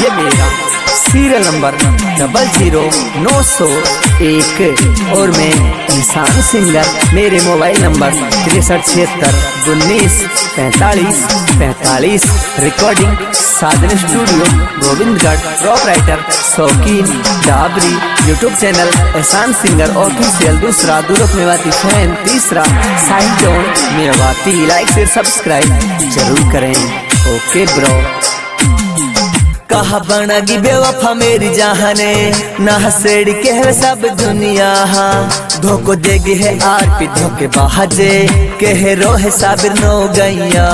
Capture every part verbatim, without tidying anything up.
है मेरा serial number double zero नौ सौ एक और मैं एहसान सिंगर। मेरे मोबाइल नंबर तिरसठ छिहत्तर उन्नीस पैंतालीस पैंतालीस। रिकॉर्डिंग साधन स्टूडियो गोविंदगढ़। रॉक writer Shaukeen Dabri. YouTube channel Ehsan singer official. दूसरा दूरक मेवाती फैन। तीसरा साहिल जॉन मेवाती। लाइक से सब्सक्राइब जरूर करें। Okay bro. कहा बनगी बेवफा मेरी जहाने ना सेड़ के है सब दुनिया। धोखो देगी है आर पी धोखे बाजे कह रो है साबिर नो गैया।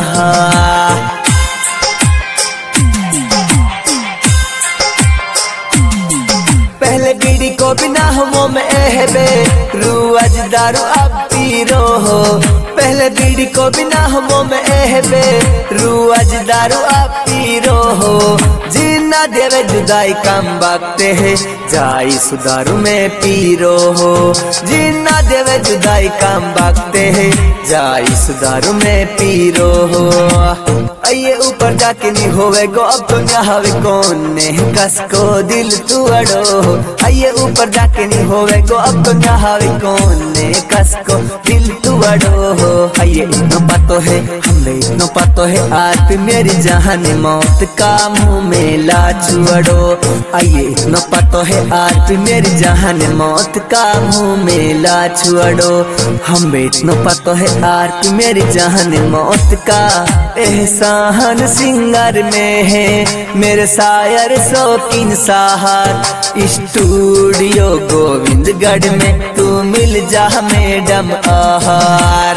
पहले बीड़ी को बिना हमो में एहबे रुआज दारू अब पीरो हो। पहले बीड़ी को बिना हमो में एहबे रुआज दारू अब पीरो हो। जीना देवे जुदाई कम बागते है जाई सुधारू में पीरो हो। जीना देवे जुदाई कम बागते है जाई सुधारू में पीरो हो। आइए ऊपर जाके नहीं होवे गो अब तो नहावे कौन ने कस को दिल तू अड़ो। आइए ऊपर जाके नहीं होवे गो अब तो नहावे कौन ने कस को दिल तू अड़ो। आइए इतना पतो है हमने इतना पतो है आज मेरी जान मौत का मुँह में लाचू अड़ो। आइए इतना पतो है आज मेरी जान मौत का मुँह में लाचू अड़ो। हम इतना पतो है आज मेरी जान मौत का। एहसान सिंगर में है मेरे शायर शौकीन साहर। स्टूडियो गोविंदगढ़ में तू मिल जा मैडम आहार।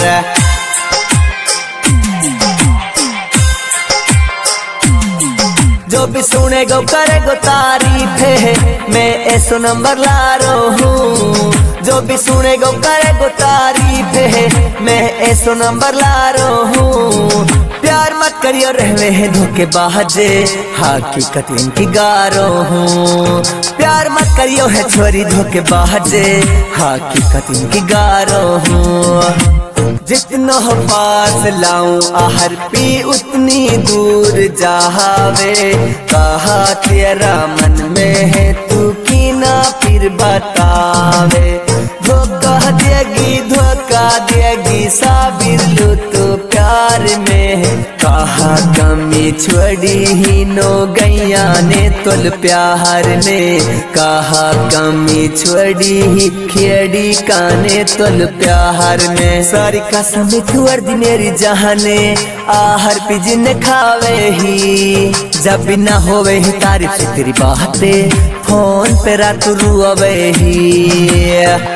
जो भी सुनेगो करेगो तारीफ है मैं ऐसो नंबर ला रो हूँ। जो भी सुनेगो करेगो तारीफ है मैं ऐसो नंबर ला रो हूँ। प्यार मत करियो रहवे हैं धोखे बाजे हकीकत इनकी गारो हूँ। प्यार मत करियो है छोरी धोखे बाजे हकीकत इनकी गारो हूँ। जितना पास लाऊं आहर पी उतनी दूर जावे। कहा तेरा मन में है तू की ना फिर बतावे। धोखा देगी धोखा देगी साबिर लो तो प्यार में है। कहा कमी छोड़ी ही नो गैया ने तुल प्यार में। कहा कमी छोड़ी ही खेड़ी काने तुल प्यार में। सारी कसम तू अर्दी मेरी जहाने आहर पी जिन खावे ही। जब भी ना होवे ही तारीफ से तेरी बातें फोन पे रात रुआवे ही।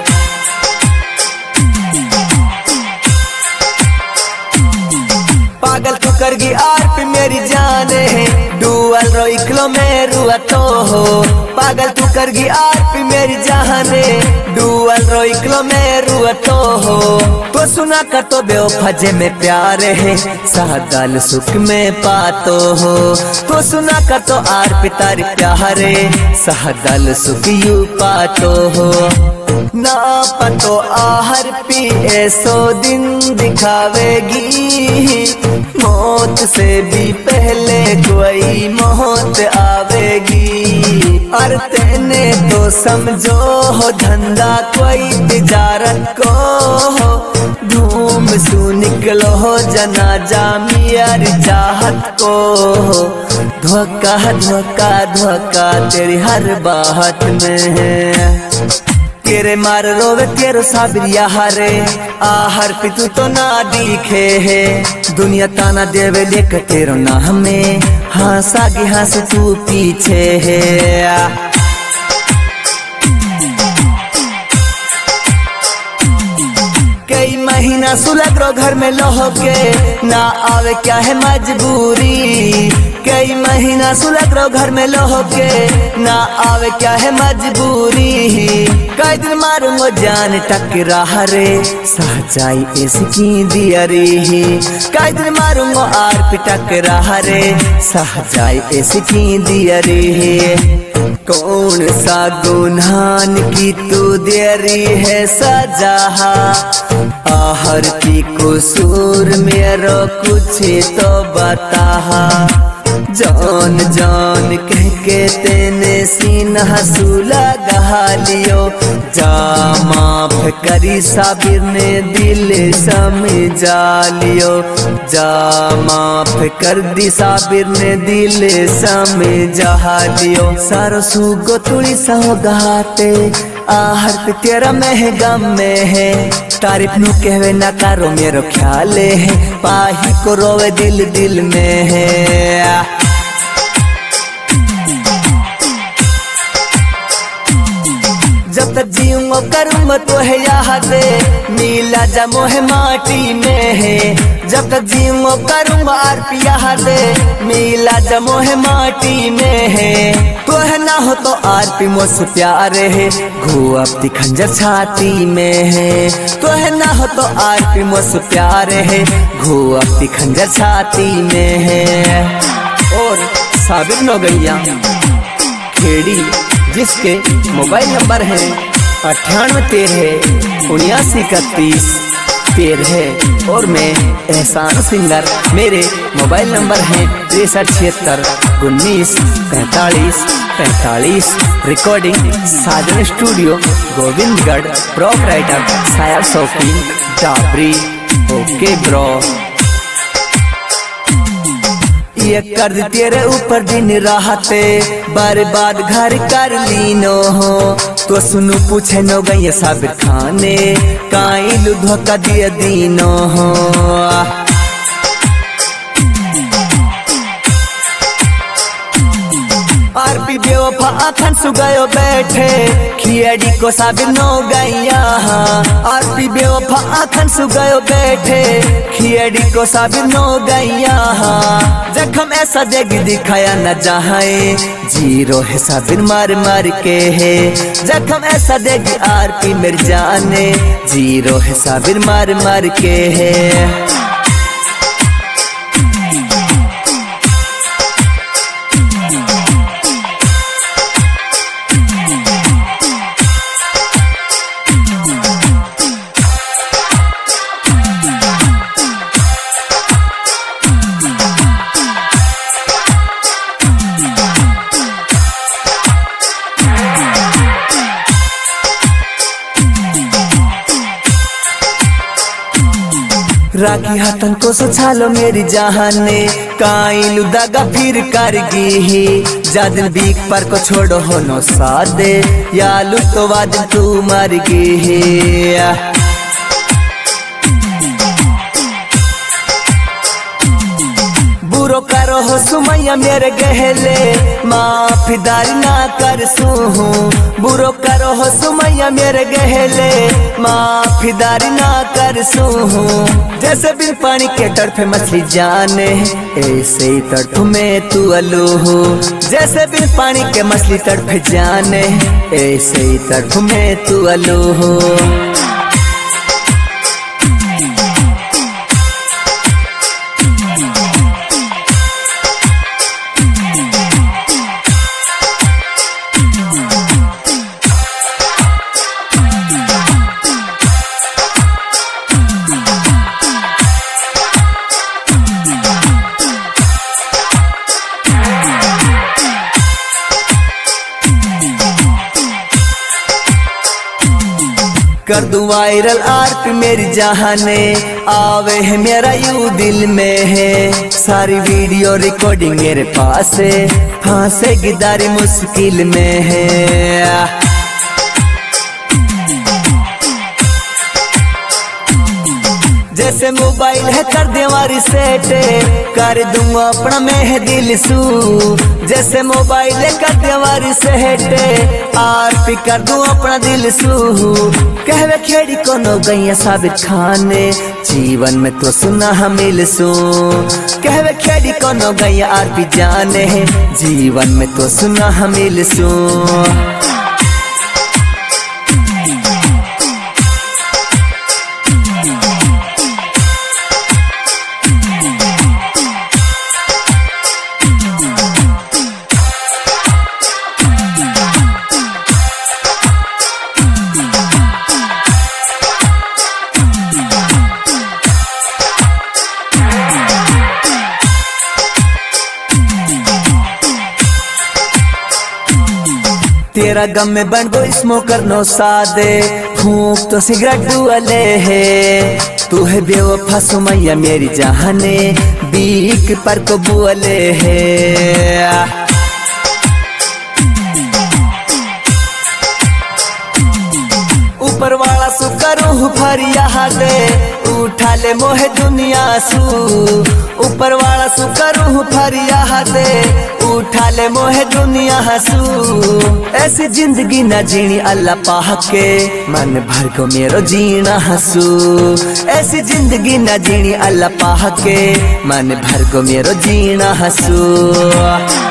पागल तू करगी आर पे मेरी जाने डुअल रो इकलो में रुआ तो हो। पागल तू करगी आर पे मेरी जाने डुअल रो इकलो में रुआ तो हो। तो सुना कर तो बेवफा में प्यार है सादल सुख में पातो हो। तो सुना कर तो आर पे तारी प्यार है सादल सुख यू पातो हो। ना पतो आहर पी ऐसो दिन दिखावेगी मौत से भी पहले कोई मौत आवेगी। और तेने तो समझो हो धंधा कोई तिजारत को धूम सू निकलो हो जनाजा मियार चाहत को। धोखा धोखा धोखा तेरी हर बात में है। तेरे मार रोवे तेरो साबिर यारे आहर पे तू तो ना दिखे है। दुनिया ताना देवे लेकर तेरो ना हमें हंस आगे हंस तू पीछे है। कई महीना सुलग रो घर में लोहो के ना आवे क्या है मजबूरी। कई महीना सुलग रो घर में लोहो के ना आवे क्या है मजबूरी। कई दिन मारूंगो जान टकरा रे सहजाई इसकी दियरी। कई दिन मारूंगो आर पे टकरा रे सहजाई इसकी दियरी। कौन सा गुनान की तू देरी है सजा आहर की कसूर मेरो कुछ तो बता। जान जान कह के तेने सीना हसूला गहा लियो, जा माफ करी साबिर ने दिल समझा लियो, जा माफ कर दी साबिर ने दिल समझा लियो। सारो सुगो तुड़ी सहो गाते आहर पे तेरा महगा में है, तारीफ नु कहवे ना करो मेरो ख्याल है, पाही को रोवे दिल दिल में है। जब तक जीऊंगा करूँगा तो है याद मिला जमो है माटी में है, जब तक जीऊंगा करूँगा आरपी याद मिला जमो है माटी में है। तो है ना हो तो आरपी मुझसे प्यार है, घू अपनी खंजर छाती में है। तो है ना हो तो आरपी मुझसे प्यार है, घू अपनी खंजर छाती में है। और साबिर नौगैया खेड़ी जिसके मोबाइल नंबर है अट्ठानवे तेरह उन्यासी इकतीस तेरह, और मैं एहसान सिंगर मेरे मोबाइल नंबर है तिरसठ छिहत्तर उन्नीस पैंतालीस पैंतालीस। Recording Sajan studio Govindgarh, proprietor साया शौकीन डाबरी। ओके ब्रो, ये कर दी तेरे ऊपर दिन राहते बर्बाद घर कर लीनो हो। तो सुनु पूछे नो गई साबिर खाने काई लु धोखा दिया दीनो हो। आरपी बेवफा आखन सुगायो बैठे खियाड़ी को साबिर नो गैया। आरपी बेवफा आखन सुगायो बैठे खियाड़ी को साबिर नो गैया। जख्म ऐसा देगी दिखाया न जाए, जीरो है साबिर मार मार के है। जख्म ऐसा देगी आरपी मेरी जाने, जीरो है साबिर मार मार के है। राखी हाथन को सछालो मेरी जहाने काइलू दागा फिर करगी ही। जादिन बीक पर को छोड़ो हो नो सादे यालू तो वादिन तू मरगी ही। बुरो करो हो सुमैया मेरे गहले माफीदारी ना कर सूहू। बुरो करो हो सुमैया मेरे गहले माफीदारी ना कर सूहू। जैसे बिन पानी के तड़फे मछली जाने ऐसे ही तड़फ में तू अलू हो। जैसे बिन पानी के मछली तड़फे जाने ऐसे ही तड़फ में तू अलू हो। कर दूं वायरल आरपी मेरी जहाने आवे है मेरा यू दिल में है। सारी वीडियो रिकॉर्डिंग मेरे पास है, फांसे गिदारी मुश्किल में है। जैसे मोबाइल है कर दे हमारी सेट कर दूंगा अपना मैं दिल सू। जैसे मोबाइल है कर दे हमारी सेट आरपी कर दूं अपना दिल सू। कहवे खेड़ी कोनो गैया साबिर खाने जीवन में तो सुना हम मिल सू। कहवे खेड़ी कोनो गैया आरपी जाने जीवन में तो सुना हम मिल सू। तेरा गम में बन गो स्मोकर नो सादे फूंक तो सिगरेट दुआले है तू है बेवफा सुमैया मेरी जहाने बीक पर को बुअले है। ऊपर वाला सुकरू फरिया दे उठा ले मोहे दुनिया सू ऊपर वाला सुकरू फरिया दे उठा ले मोहे दुनिया हंसू ऐसी जिंदगी न जीनी अल्लाह पाह के मन भर को मेरो जीना हंसू ऐसी जिंदगी न जीनी अल्लाह पाह के मन भर को मेरो जीना हंसू।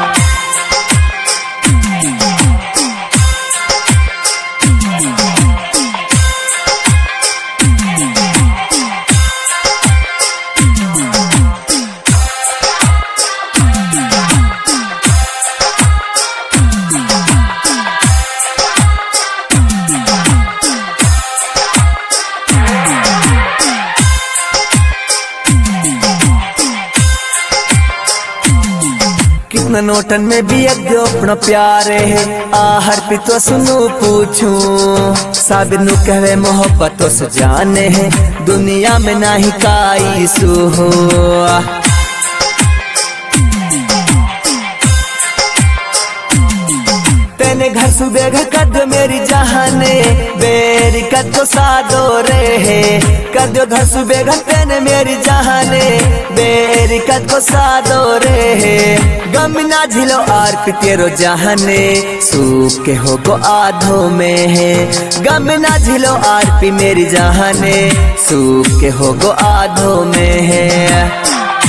कितना नोटन में भी एक दो अपना प्यारे है आहर पी तो सुनू पूछू साबिर नु कहवे मोहब्बत तो से जाने है दुनिया में नाही काई सू हो। तेने घर सुबह घर कद मेरी जहाने बेरी कद को सादो रे है कद घर सुबह घर तेने मेरी जहाने बेरी कद को सादो रे है गम ना झिलो आर पी तेरो जहाने सूख के हो गो आधो में है गम ना झिलो आर पी मेरी जहाने सूख के हो गो आधो में है।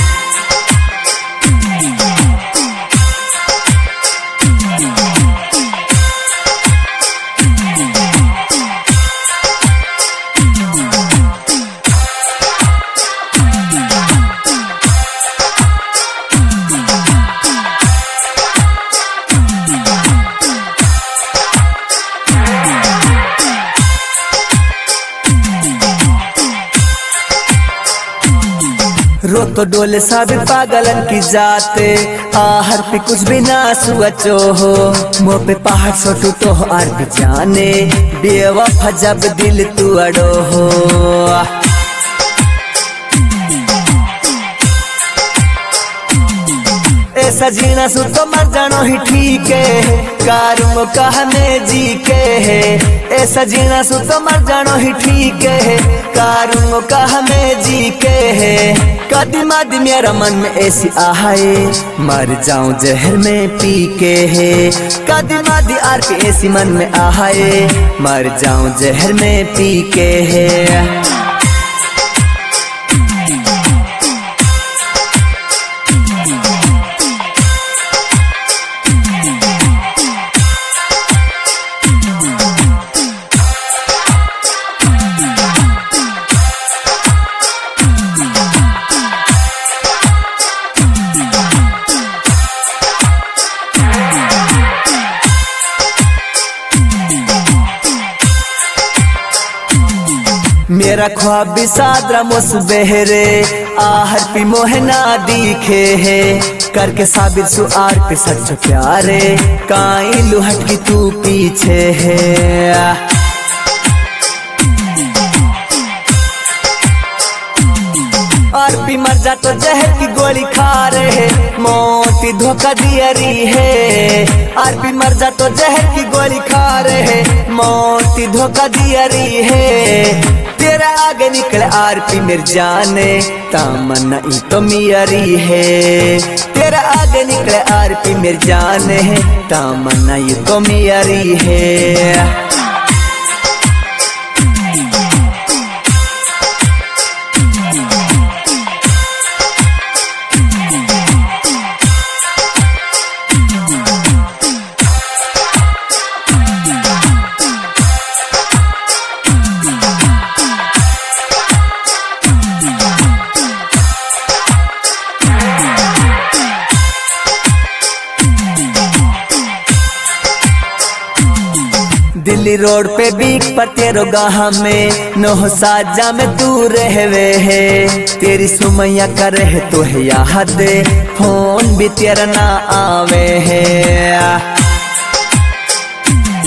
रो तो डोले साबिर पागलन की जाते आहर पे कुछ भी ना सुअचो हो मुँह पे पहाड़ सो टूटो हो आर भी जाने बेवफा जब दिल तू अड़ो हो। ऐसा जीना सु तो मर जानो ही ठीक है कारुम कहने जी के है ऐसा जीना सु तो मर जानो ही ठीक है कारुम कहने जी के है कदीमा दी मेरा मन में ऐसी आहाए मर जाऊं जहर में पी के है कदीमा दी आर के ऐसी मन में आहाए मर जाऊं जहर में पी के है। मेरा ख्वाब भी सादरा मुस बहरे आहर पी मोहना दिखे है करके साबिर सु आर पे सच प्यारे काई लुहट की तू पीछे है। और भी मर जा तो जहर की गोली खा रहे मोती धोखा दियरी है और भी मर जा तो जहर की गोली खा रहे मोती धोखा दियरी है। तेरा आगे निकले आर पी मेरी जाने तमन्ना ई तो मियरी है तेरा आगे निकले आर पी मेरी जाने तमन्ना ई तो मियरी है। दिल्ली रोड पे बीक पर तेरो गाह में नोह साजा में तू रहवे है तेरी सुमैया करे है तो है याद फोन भी तेरा ना आवे है।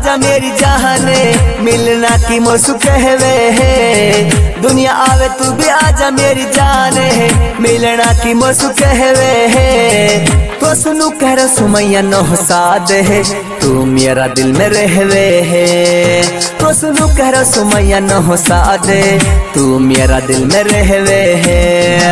आजा मेरी जहाने, मिलना की मोसु कहवे है। दुनिया आवे तू भी आजा मेरी जाने, मिलना की मोसु कहवे है। तो सुनू कह रहा सुमैया नौ साद है, तू मेरा दिल में रहवे है। तो सुनू कह रहा सुमैया नौ साद है, तू मेरा दिल में रहवे है।